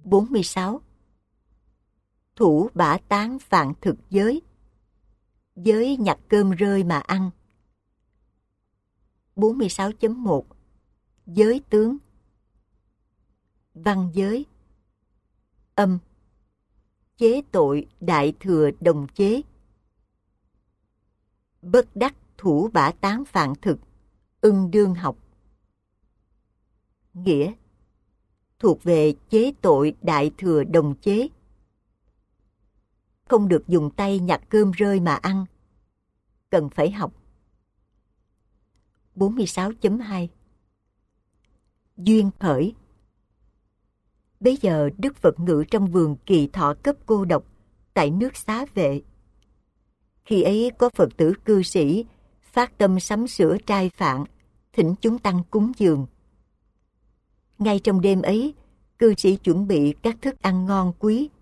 46. Thủ bả tán phạn thực giới. Giới nhặt cơm rơi mà ăn. 46.1. Giới tướng. Văn giới. Âm. Chế tội đại thừa đồng chế. Bất đắc thủ bả tán phạn thực, ưng đương học. Nghĩa. Thuộc về chế tội đại thừa đồng chế. Không được dùng tay nhặt cơm rơi mà ăn. Cần phải học. 46.2. Duyên khởi. Bấy giờ Đức Phật ngự trong vườn Kỳ Thọ Cấp cô độc tại nước Xá Vệ. Khi ấy có Phật tử cư sĩ phát tâm sắm sửa trai phạn, thỉnh chúng tăng cúng dường. Ngay trong đêm ấy, cư sĩ chuẩn bị các thức ăn ngon quý.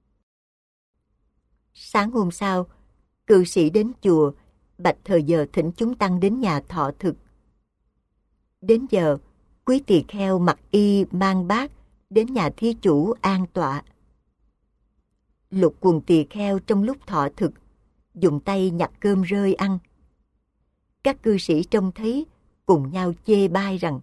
Sáng hôm sau, cư sĩ đến chùa, bạch thời giờ thỉnh chúng tăng đến nhà thọ thực. Đến giờ, quý tỳ kheo mặc y mang bát đến nhà thí chủ an tọa. Lục quần tỳ kheo trong lúc thọ thực, dùng tay nhặt cơm rơi ăn. Các cư sĩ trông thấy, cùng nhau chê bai rằng: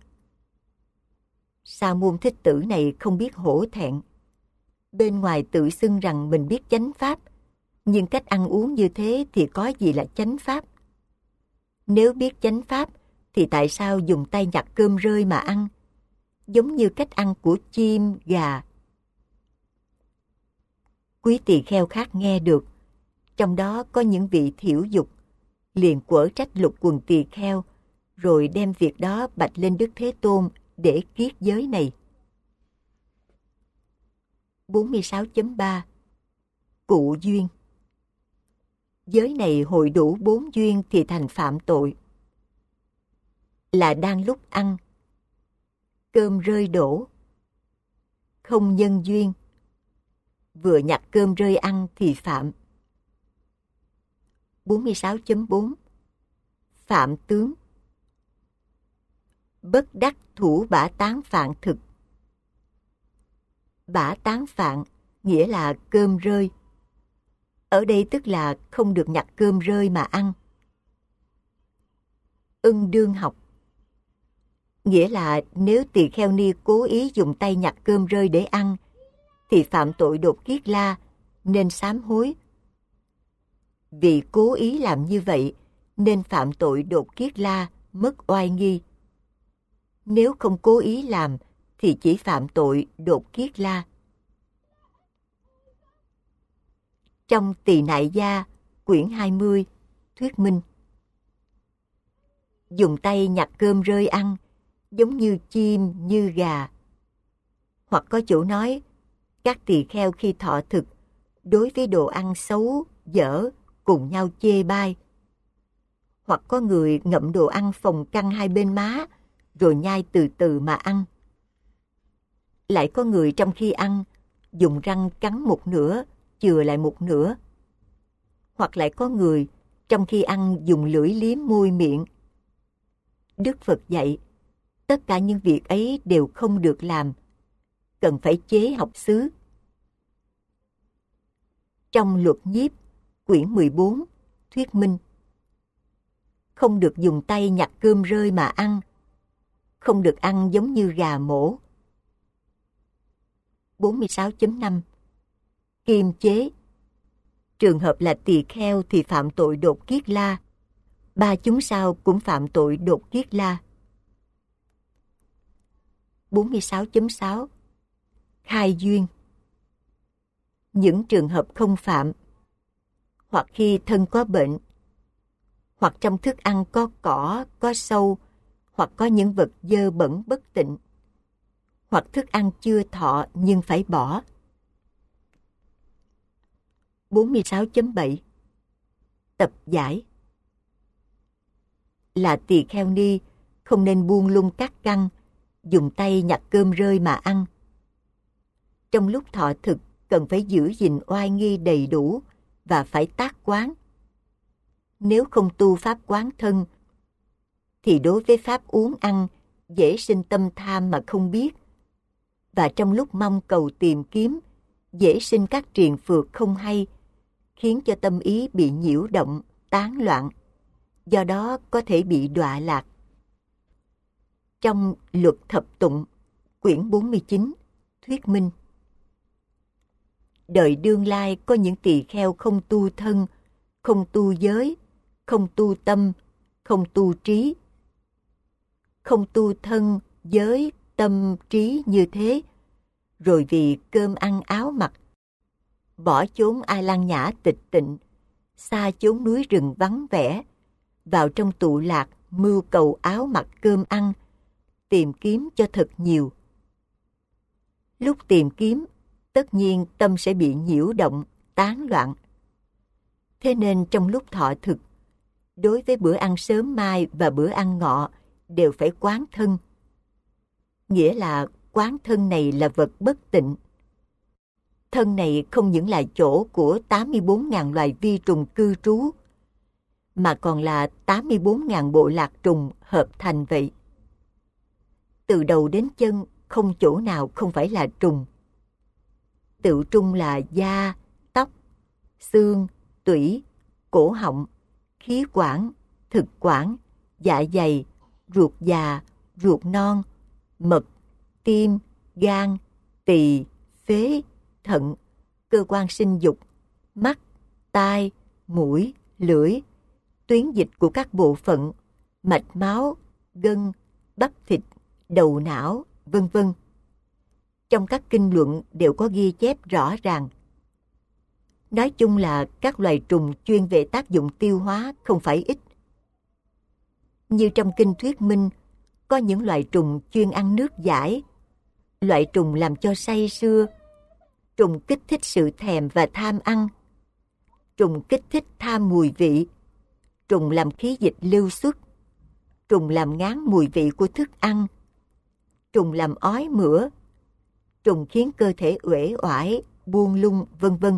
Sa môn thích tử này không biết hổ thẹn. Bên ngoài tự xưng rằng mình biết chánh pháp, nhưng cách ăn uống như thế thì có gì là chánh pháp? Nếu biết chánh pháp, thì tại sao dùng tay nhặt cơm rơi mà ăn, giống như cách ăn của chim, gà? Quý tỳ kheo khác nghe được, trong đó có những vị thiểu dục, liền quở trách lục quần tỳ kheo, rồi đem việc đó bạch lên Đức Thế Tôn để kiết giới này. 46.3. Cụ duyên. Giới này hội đủ 4 duyên thì thành phạm tội. Là đang lúc ăn, cơm rơi đổ, không nhân duyên, vừa nhặt cơm rơi ăn thì phạm. 46.4. Phạm tướng. Bất đắc thủ bả tán phạn thực. Bả tán phạn nghĩa là cơm rơi. Ở đây tức là không được nhặt cơm rơi mà ăn. Ưng đương học. Nghĩa là nếu tỳ kheo ni cố ý dùng tay nhặt cơm rơi để ăn, thì phạm tội đột kiết la, nên sám hối. Vì cố ý làm như vậy, nên phạm tội đột kiết la, mất oai nghi. Nếu không cố ý làm, thì chỉ phạm tội đột kiết la. Trong Tỳ Nại Gia, quyển 20, thuyết minh. Dùng tay nhặt cơm rơi ăn, giống như chim, như gà. Hoặc có chỗ nói, các tỳ kheo khi thọ thực, đối với đồ ăn xấu, dở, cùng nhau chê bai. Hoặc có người ngậm đồ ăn phồng căng hai bên má, rồi nhai từ từ mà ăn. Lại có người trong khi ăn, dùng răng cắn một nửa, chừa lại một nửa. Hoặc lại có người trong khi ăn dùng lưỡi liếm môi miệng. Đức Phật dạy, tất cả những việc ấy đều không được làm, cần phải chế học xứ. Trong Luật Nhiếp, quyển 14, thuyết minh. Không được dùng tay nhặt cơm rơi mà ăn, không được ăn giống như gà mổ. 46.5. Kiềm chế. Trường hợp là tỳ kheo thì phạm tội đột kiết la. 3 chúng sao cũng phạm tội đột kiết la. 46.6. Khai duyên. Những trường hợp không phạm, hoặc khi thân có bệnh, hoặc trong thức ăn có cỏ, có sâu, hoặc có những vật dơ bẩn bất tịnh, hoặc thức ăn chưa thọ nhưng phải bỏ. 46.7. Tập giải. Là tỳ kheo ni, không nên buông lung các căn, dùng tay nhặt cơm rơi mà ăn. Trong lúc thọ thực, cần phải giữ gìn oai nghi đầy đủ và phải tác quán. Nếu không tu pháp quán thân, thì đối với pháp uống ăn, dễ sinh tâm tham mà không biết. và trong lúc mong cầu tìm kiếm, dễ sinh các triền phược không hay, khiến cho tâm ý bị nhiễu động, tán loạn, do đó có thể bị đọa lạc. Trong Luật Thập Tụng, quyển 49, thuyết minh: đời đương lai có những tỳ kheo không tu thân, không tu giới, không tu tâm, không tu trí. Không tu thân, giới, tâm, trí như thế, rồi vì cơm ăn áo mặc, bỏ chốn Ai Lăng Nhã tịch tịnh, xa chốn núi rừng vắng vẻ, vào trong tụ lạc mưu cầu áo mặc cơm ăn, tìm kiếm cho thật nhiều. Lúc tìm kiếm, tất nhiên tâm sẽ bị nhiễu động, tán loạn. Thế nên trong lúc thọ thực, đối với bữa ăn sớm mai và bữa ăn ngọ đều phải quán thân. Nghĩa là quán thân này là vật bất tịnh. Thân này không những là chỗ của 84.000 loài vi trùng cư trú, mà còn là 84.000 bộ lạc trùng hợp thành vậy. Từ đầu đến chân không chỗ nào không phải là trùng. Tự trung là da, tóc, xương, tủy, cổ họng, khí quản, thực quản, dạ dày, ruột già, ruột non, mật, tim, gan, tỳ, phế, thận, cơ quan sinh dục, mắt, tai, mũi, lưỡi, tuyến dịch của các bộ phận, mạch máu, gân, bắp thịt, đầu não, vân vân. Trong các kinh luận đều có ghi chép rõ ràng. Nói chung là các loài trùng chuyên về tác dụng tiêu hóa không phải ít. Như trong kinh thuyết minh, có những loài trùng chuyên ăn nước dãi, loại trùng làm cho say sưa, trùng kích thích sự thèm và tham ăn, trùng kích thích tham mùi vị, trùng làm khí dịch lưu xuất, trùng làm ngán mùi vị của thức ăn, trùng làm ói mửa, trùng khiến cơ thể uể oải, buông lung, vân vân.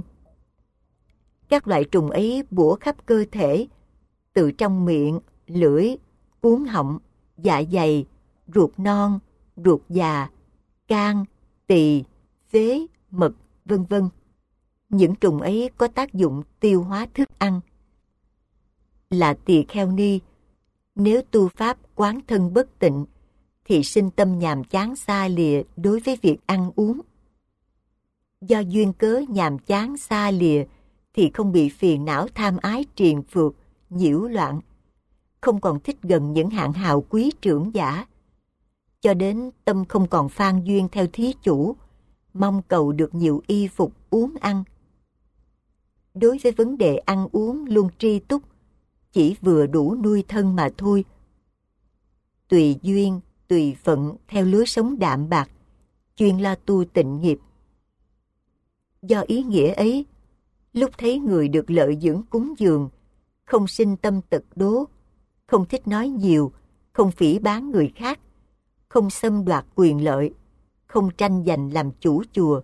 Các loại trùng ấy bủa khắp cơ thể, từ trong miệng, lưỡi, cuống họng, dạ dày, ruột non, ruột già, can, tỳ, phế, mật, vân vân. Những trùng ấy có tác dụng tiêu hóa thức ăn. Là tỳ kheo ni, nếu tu pháp quán thân bất tịnh, thì sinh tâm nhàm chán xa lìa đối với việc ăn uống. Do duyên cớ nhàm chán xa lìa thì không bị phiền não tham ái triền phược, nhiễu loạn, không còn thích gần những hạng hào quý trưởng giả, cho đến tâm không còn phan duyên theo thí chủ, mong cầu được nhiều y phục uống ăn. Đối với vấn đề ăn uống luôn tri túc, chỉ vừa đủ nuôi thân mà thôi. Tùy duyên, tùy phận theo lối sống đạm bạc, chuyên lo tu tịnh nghiệp. Do ý nghĩa ấy, lúc thấy người được lợi dưỡng cúng dường, không sinh tâm tật đố, không thích nói nhiều, không phỉ báng người khác, không xâm đoạt quyền lợi, không tranh giành làm chủ chùa.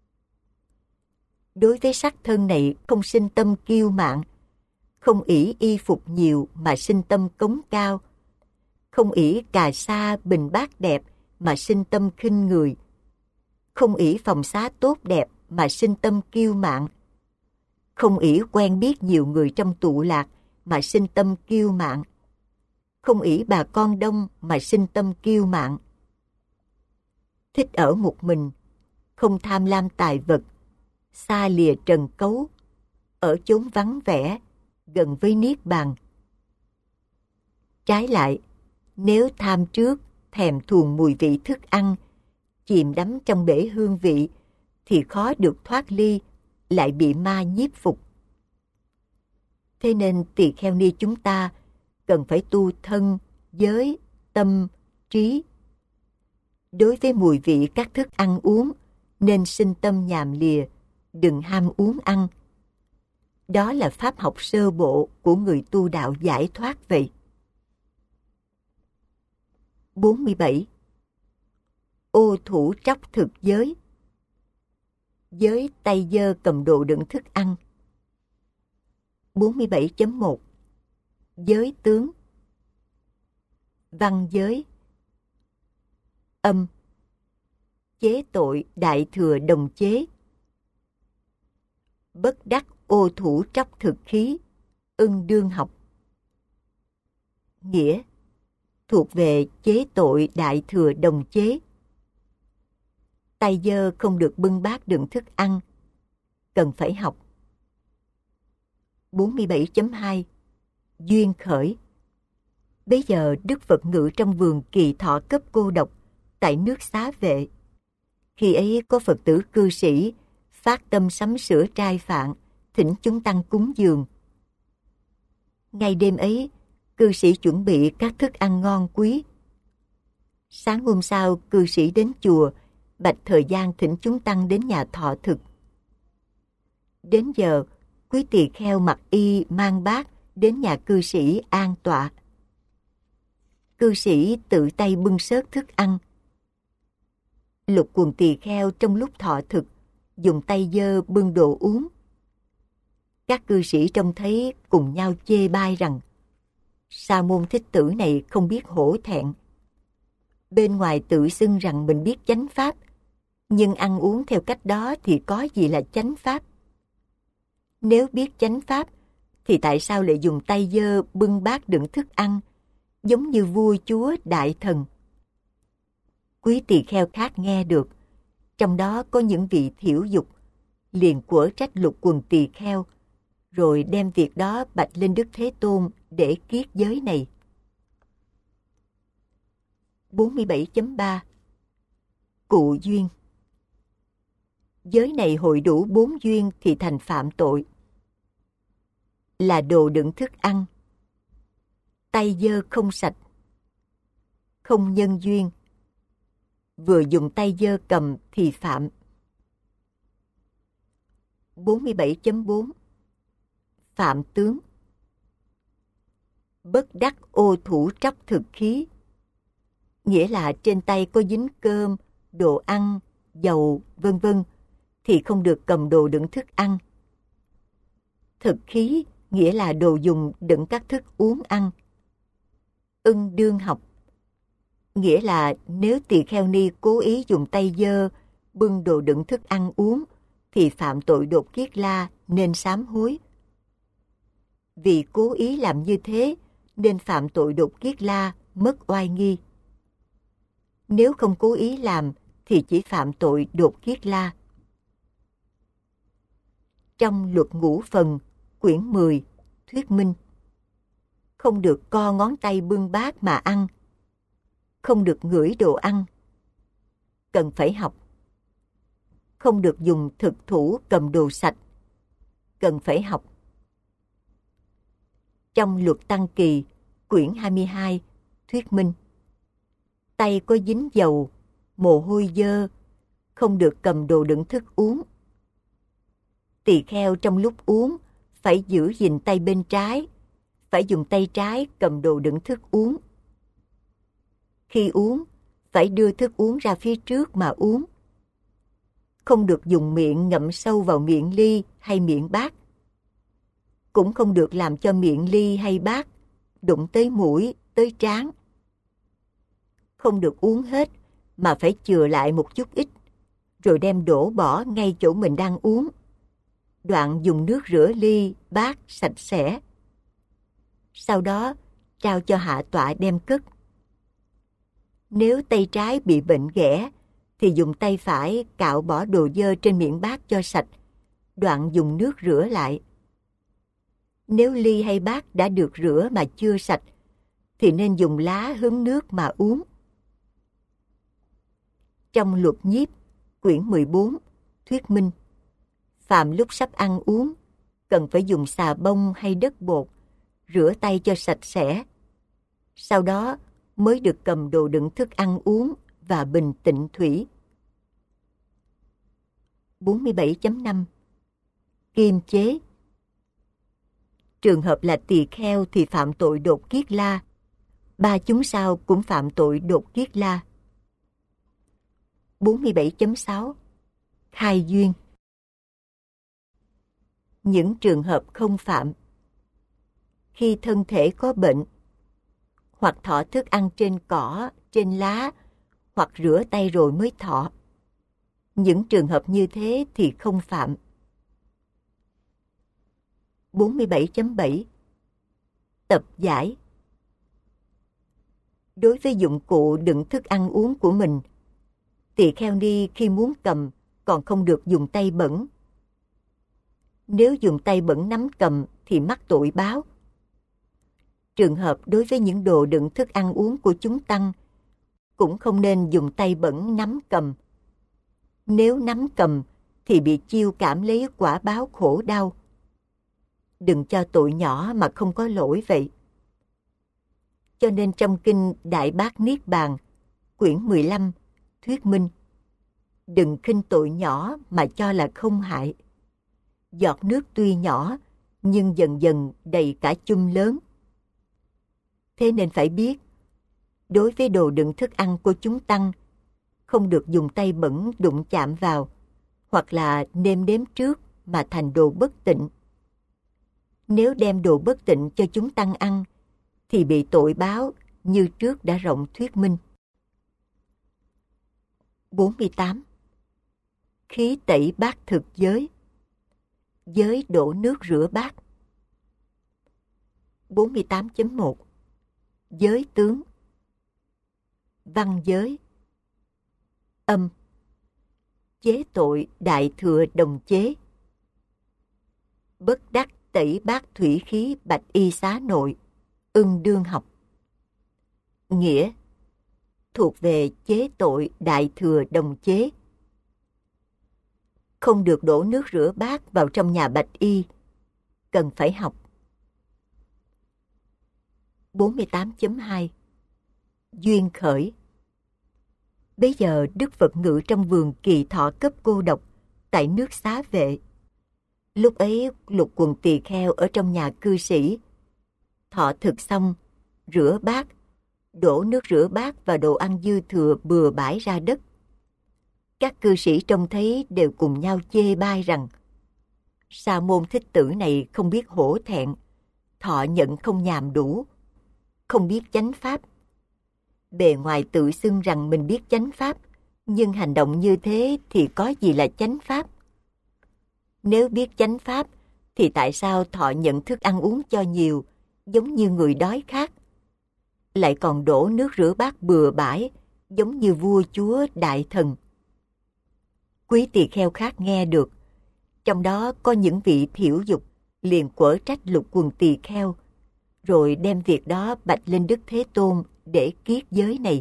Đối với sắc thân này không sinh tâm kiêu mạn, không ỷ y phục nhiều mà sinh tâm cống cao, không ỷ cà sa bình bát đẹp mà sinh tâm khinh người, không ỷ phòng xá tốt đẹp mà sinh tâm kiêu mạn, không ỷ quen biết nhiều người trong tụ lạc mà sinh tâm kiêu mạn, không ỷ bà con đông mà sinh tâm kiêu mạn. Thích ở một mình, không tham lam tài vật, xa lìa trần cấu, ở chốn vắng vẻ, gần với niết bàn. Trái lại, nếu tham trước, thèm thuồng mùi vị thức ăn, chìm đắm trong bể hương vị, thì khó được thoát ly, lại bị ma nhiếp phục. Thế nên tỳ kheo ni chúng ta cần phải tu thân, giới, tâm, trí. Đối với mùi vị các thức ăn uống, nên sinh tâm nhàm lìa, đừng ham uống ăn. Đó là pháp học sơ bộ của người tu đạo giải thoát vậy. 47. Ô thủ tróc thực giới. Giới tay giơ cầm đồ đựng thức ăn. 47.1. Giới tướng. Văn giới. Âm. chế tội đại thừa đồng chế. Bất đắc ô thủ tróc thực khí, ưng đương học. Nghĩa: thuộc về chế tội đại thừa đồng chế. Tay dơ không được bưng bát đựng thức ăn, cần phải học. 47.2 Duyên khởi. Bấy giờ Đức Phật ngự trong vườn Kỳ Thọ Cấp cô độc tại nước Xá Vệ. Khi ấy có Phật tử cư sĩ phát tâm sắm sửa trai phạn, thỉnh chúng tăng cúng dường. Ngay đêm ấy, cư sĩ chuẩn bị các thức ăn ngon quý. Sáng hôm sau, cư sĩ đến chùa, bạch thời gian thỉnh chúng tăng đến nhà thọ thực. Đến giờ, quý tỳ kheo mặc y mang bát đến nhà cư sĩ an tọa. Cư sĩ tự tay bưng xớt thức ăn. Lục quần tỳ kheo trong lúc thọ thực dùng tay dơ bưng đồ uống. Các cư sĩ trông thấy cùng nhau chê bai rằng Sa môn thích tử này không biết hổ thẹn. Bên ngoài tự xưng rằng mình biết chánh pháp, nhưng ăn uống theo cách đó thì có gì là chánh pháp? Nếu biết chánh pháp, thì tại sao lại dùng tay dơ bưng bát đựng thức ăn, giống như vua chúa đại thần? Quý tỳ kheo khác nghe được, trong đó có những vị thiểu dục, liền quở trách lục quần tỳ kheo, rồi đem việc đó bạch lên Đức Thế Tôn để kiết giới này. 47.3 Cụ duyên. Giới này hội đủ 4 duyên thì thành phạm tội. Là đồ đựng thức ăn, tay dơ không sạch, không nhân duyên, vừa dùng tay dơ cầm thì phạm. 47.4 Phạm tướng. Bất đắc ô thủ tróc thực khí, nghĩa là trên tay có dính cơm, đồ ăn, dầu, vân vân, thì không được cầm đồ đựng thức ăn. Thực khí nghĩa là đồ dùng đựng các thức uống ăn. Ưng đương học, nghĩa là nếu tỳ kheo ni cố ý dùng tay dơ bưng đồ đựng thức ăn uống thì phạm tội đột kiết la, nên sám hối. Vì cố ý làm như thế nên phạm tội đột kiết la, mất oai nghi. Nếu không cố ý làm thì chỉ phạm tội đột kiết la. Trong luật ngũ phần, quyển 10, thuyết minh: không được co ngón tay bưng bát mà ăn, không được ngửi đồ ăn, cần phải học. Không được dùng thực thủ cầm đồ sạch, cần phải học. Trong luật tăng kỳ, quyển 22, thuyết minh: tay có dính dầu, mồ hôi dơ, không được cầm đồ đựng thức uống. Tỳ kheo trong lúc uống phải giữ gìn tay bên trái, phải dùng tay trái cầm đồ đựng thức uống. Khi uống, phải đưa thức uống ra phía trước mà uống. Không được dùng miệng ngậm sâu vào miệng ly hay miệng bát. Cũng không được làm cho miệng ly hay bát đụng tới mũi, tới trán. Không được uống hết mà phải chừa lại một chút ít, rồi đem đổ bỏ ngay chỗ mình đang uống. Đoạn dùng nước rửa ly, bát sạch sẽ. Sau đó trao cho hạ tọa đem cất. Nếu tay trái bị bệnh ghẻ thì dùng tay phải cạo bỏ đồ dơ trên miệng bát cho sạch, đoạn dùng nước rửa lại. Nếu ly hay bát đã được rửa mà chưa sạch thì nên dùng lá hứng nước mà uống. Trong luật nhiếp, quyển 14, thuyết minh: phàm lúc sắp ăn uống, cần phải dùng xà bông hay đất bột, rửa tay cho sạch sẽ. Sau đó mới được cầm đồ đựng thức ăn uống và bình tịnh thủy. 47.5 Kiềm chế. Trường hợp là tỳ kheo thì phạm tội đột kiết la. 3 chúng sao cũng phạm tội đột kiết la. 47.6 Khai duyên. Những trường hợp không phạm: khi thân thể có bệnh, hoặc thọ thức ăn trên cỏ, trên lá, hoặc rửa tay rồi mới thọ. Những trường hợp như thế thì không phạm. 47.7 Tập giải. Đối với dụng cụ đựng thức ăn uống của mình, tỳ kheo ni khi muốn cầm còn không được dùng tay bẩn. Nếu dùng tay bẩn nắm cầm thì mắc tội báo. Trường hợp đối với những đồ đựng thức ăn uống của chúng tăng, cũng không nên dùng tay bẩn nắm cầm. Nếu nắm cầm thì bị chiêu cảm lấy quả báo khổ đau. Đừng cho tội nhỏ mà không có lỗi vậy. Cho nên trong kinh Đại Bát Niết Bàn, quyển 15, thuyết minh, đừng khinh tội nhỏ mà cho là không hại. Giọt nước tuy nhỏ, nhưng dần dần đầy cả chum lớn. Thế nên phải biết, đối với đồ đựng thức ăn của chúng tăng, không được dùng tay bẩn đụng chạm vào, hoặc là nêm nếm trước mà thành đồ bất tịnh. Nếu đem đồ bất tịnh cho chúng tăng ăn, thì bị tội báo như trước đã rộng thuyết minh. 48. Khí tẩy bát thực giới. Giới đổ nước rửa bát. 48.1 Giới tướng. Văn giới. Âm. Chế tội đại thừa đồng chế. Bất đắc tẩy bát thủy khí bạch y xá nội. Ưng đương học. Nghĩa thuộc về chế tội đại thừa đồng chế. Không được đổ nước rửa bát vào trong nhà bạch y, cần phải học. 48.2 Duyên khởi. Bây giờ Đức Phật ngự trong vườn Kỳ Thọ Cấp Cô Độc tại nước Xá Vệ. Lúc ấy lục quần tỳ kheo ở trong nhà cư sĩ thọ thực xong, rửa bát, đổ nước rửa bát và đồ ăn dư thừa bừa bãi ra đất. Các cư sĩ trông thấy đều cùng nhau chê bai rằng Sa môn thích tử này không biết hổ thẹn, thọ nhận không nhàm đủ, không biết chánh pháp. Bề ngoài tự xưng rằng mình biết chánh pháp, nhưng hành động như thế thì có gì là chánh pháp? Nếu biết chánh pháp, thì tại sao thọ nhận thức ăn uống cho nhiều, giống như người đói khát, lại còn đổ nước rửa bát bừa bãi, giống như vua chúa đại thần? Quý tỳ kheo khác nghe được, trong đó có những vị thiểu dục, liền quở trách lục quần tỳ kheo, rồi đem việc đó bạch lên Đức Thế Tôn để kiết giới này.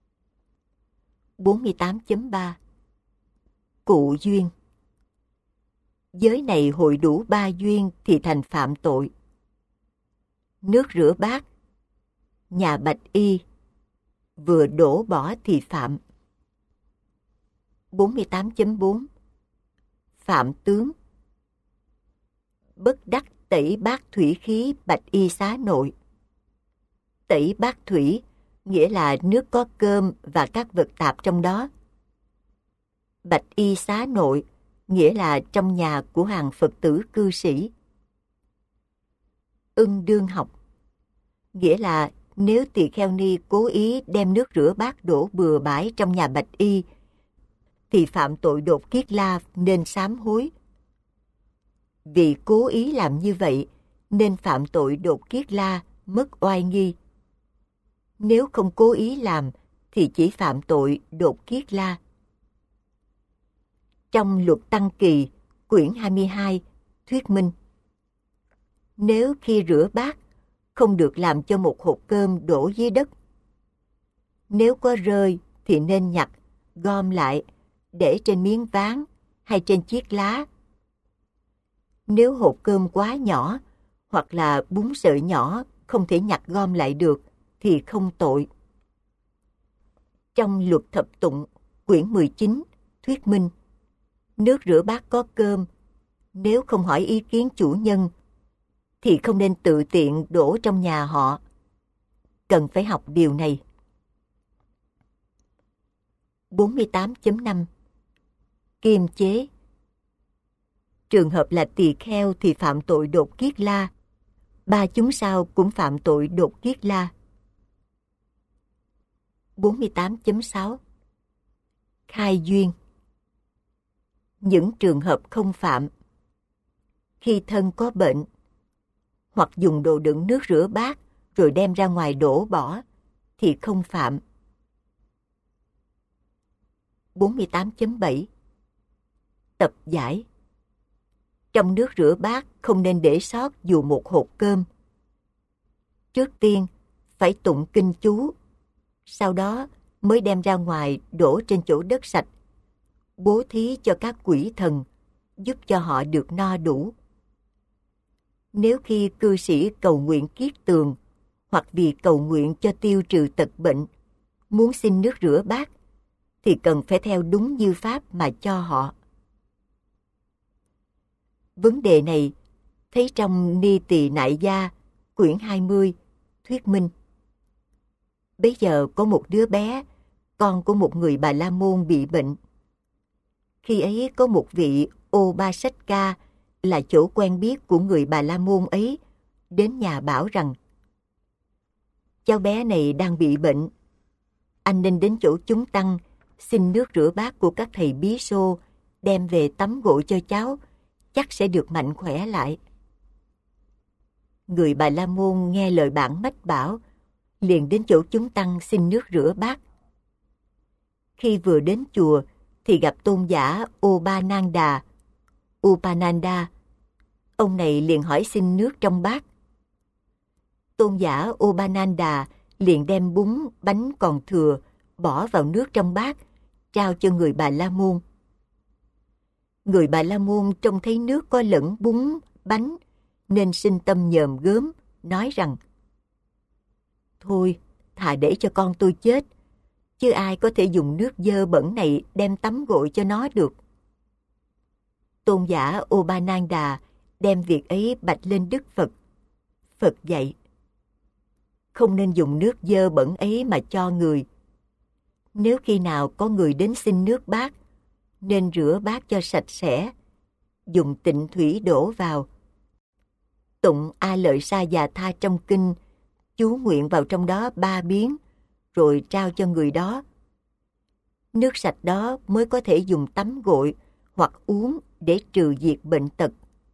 48.3 Cụ duyên. Giới này hội đủ 3 duyên thì thành phạm tội. Nước rửa bát, nhà bạch y, vừa đổ bỏ thì phạm. 48.4 Phạm tướng. Bất đắc tẩy bát thủy khí bạch y xá nội. Tẩy bát thủy nghĩa là nước có cơm và các vật tạp trong đó. Bạch y xá nội nghĩa là trong nhà của hàng Phật tử cư sĩ. Ưng đương học nghĩa là nếu tỳ kheo ni cố ý đem nước rửa bát đổ bừa bãi trong nhà bạch y, thì phạm tội đột kiết la nên sám hối. Vì cố ý làm như vậy nên phạm tội đột kiết la, mất oai nghi. Nếu không cố ý làm thì chỉ phạm tội đột kiết la. Trong Luật Tăng Kỳ, quyển 22, thuyết minh, nếu khi rửa bát không được làm cho một hột cơm đổ dưới đất. Nếu có rơi thì nên nhặt, gom lại, để trên miếng ván hay trên chiếc lá. Nếu hột cơm quá nhỏ hoặc là bún sợi nhỏ không thể nhặt gom lại được thì không tội. Trong Luật Thập Tụng, quyển 19, thuyết minh, nước rửa bát có cơm, nếu không hỏi ý kiến chủ nhân, thì không nên tự tiện đổ trong nhà họ. Cần phải học điều này. 48.5 Kiềm chế. Trường hợp là tỳ kheo thì phạm tội đột kiết la. 3 chúng sao cũng phạm tội đột kiết la. 48.6 Khai duyên. Những trường hợp không phạm: khi thân có bệnh, hoặc dùng đồ đựng nước rửa bát rồi đem ra ngoài đổ bỏ thì không phạm. 48.7 Tập giải: trong nước rửa bát không nên để sót dù một hột cơm. Trước tiên phải tụng kinh chú, sau đó mới đem ra ngoài đổ trên chỗ đất sạch, bố thí cho các quỷ thần, giúp cho họ được no đủ. Nếu khi cư sĩ cầu nguyện kiết tường, hoặc vì cầu nguyện cho tiêu trừ tật bệnh, muốn xin nước rửa bát, thì cần phải theo đúng như pháp mà cho họ. Vấn đề này thấy trong Ni Tỳ Nại Gia, quyển 20, thuyết minh. Bấy giờ có một đứa bé, con của một người Bà La Môn bị bệnh. Khi ấy có một vị Obasaka là chỗ quen biết của người Bà La Môn ấy, đến nhà bảo rằng: cháu bé này đang bị bệnh, anh nên đến chỗ chúng tăng xin nước rửa bát của các thầy bí xô, đem về tắm gội cho cháu, chắc sẽ được mạnh khỏe lại. Người Bà La Môn nghe lời bản mách bảo, liền đến chỗ chúng tăng xin nước rửa bát. Khi vừa đến chùa thì gặp tôn giả Upananda. Ông này liền hỏi xin nước trong bát. Tôn giả Upananda liền đem bún bánh còn thừa bỏ vào nước trong bát, trao cho người Bà La Môn. Người Bà La Môn trông thấy nước có lẫn bún bánh nên sinh tâm nhờm gớm, nói rằng: thôi, thà để cho con tôi chết, chứ ai có thể dùng nước dơ bẩn này đem tắm gội cho nó được. Tôn giả Upananda đem việc ấy bạch lên Đức Phật. Phật dạy: không nên dùng nước dơ bẩn ấy mà cho người. Nếu khi nào có người đến xin nước bát, nên rửa bát cho sạch sẽ, dùng tịnh thủy đổ vào, tụng A Lợi Sa Già Tha trong kinh, chú nguyện vào trong đó 3 biến, rồi trao cho người đó. Nước sạch đó mới có thể dùng tắm gội hoặc uống để trừ diệt bệnh tật.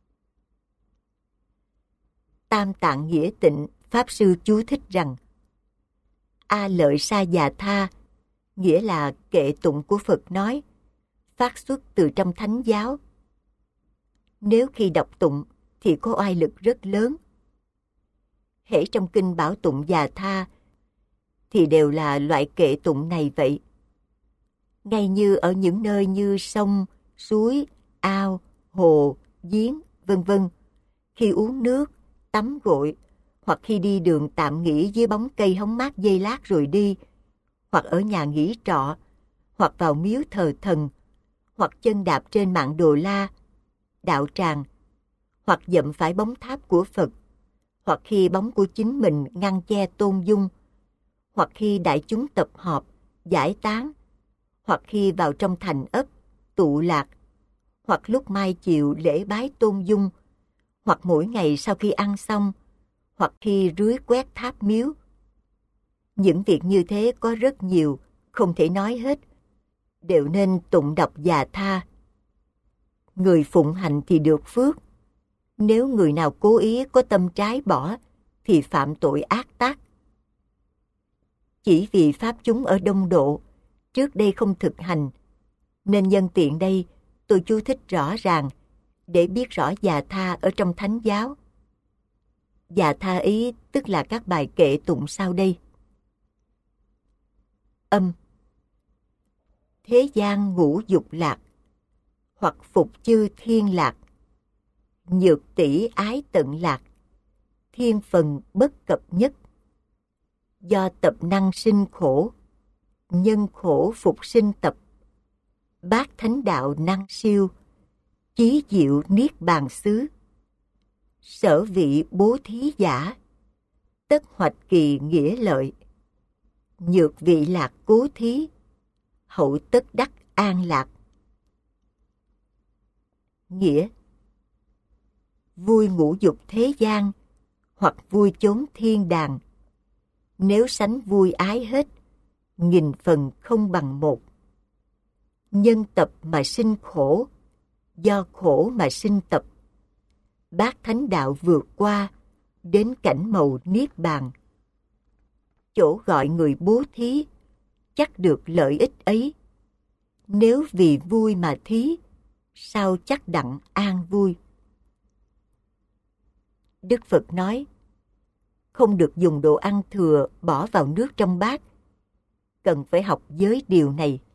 Tam Tạng Nghĩa Tịnh Pháp Sư chú thích rằng: A Lợi Sa Già Tha nghĩa là kệ tụng của Phật nói, phát xuất từ trong thánh giáo. Nếu khi đọc tụng thì có oai lực rất lớn. Hễ trong kinh bảo tụng Già Tha thì đều là loại kệ tụng này vậy. Ngay như ở những nơi như sông, suối, ao, hồ, giếng, vân vân, khi uống nước, tắm gội, hoặc khi đi đường tạm nghỉ dưới bóng cây hóng mát giây lát rồi đi, hoặc ở nhà nghỉ trọ, hoặc vào miếu thờ thần, hoặc chân đạp trên mạng Đồ La, đạo tràng, hoặc dậm phải bóng tháp của Phật, hoặc khi bóng của chính mình ngăn che tôn dung, hoặc khi đại chúng tập họp, giải tán, hoặc khi vào trong thành ấp, tụ lạc, hoặc lúc mai chiều lễ bái tôn dung, hoặc mỗi ngày sau khi ăn xong, hoặc khi rưới quét tháp miếu. Những việc như thế có rất nhiều, không thể nói hết, đều nên tụng đọc Già Tha. Người phụng hành thì được phước. Nếu người nào cố ý có tâm trái bỏ, thì phạm tội ác tác. Chỉ vì pháp chúng ở đông độ, trước đây không thực hành, nên nhân tiện đây tôi chú thích rõ ràng để biết rõ Già Tha ở trong thánh giáo. Già Tha ý tức là các bài kệ tụng sau đây. Âm: thế gian ngũ dục lạc, hoặc phục chư thiên lạc, nhược tỷ ái tận lạc, thiên phần bất cập nhất. Do tập năng sinh khổ, nhân khổ phục sinh tập, bát thánh đạo năng siêu, chí diệu niết bàn xứ. Sở vị bố thí giả, tất hoạch kỳ nghĩa lợi, nhược vị lạc cố thí, hậu tất đắc an lạc. Nghĩa: vui ngũ dục thế gian, hoặc vui chốn thiên đàng, nếu sánh vui ái hết, nghìn phần không bằng một. Nhân tập mà sinh khổ, do khổ mà sinh tập. Bát thánh đạo vượt qua, đến cảnh màu niết bàn. Chỗ gọi người bố thí, chắc được lợi ích ấy. Nếu vì vui mà thí, sao chắc đặng an vui. Đức Phật nói, không được dùng đồ ăn thừa bỏ vào nước trong bát. Cần phải học giới điều này.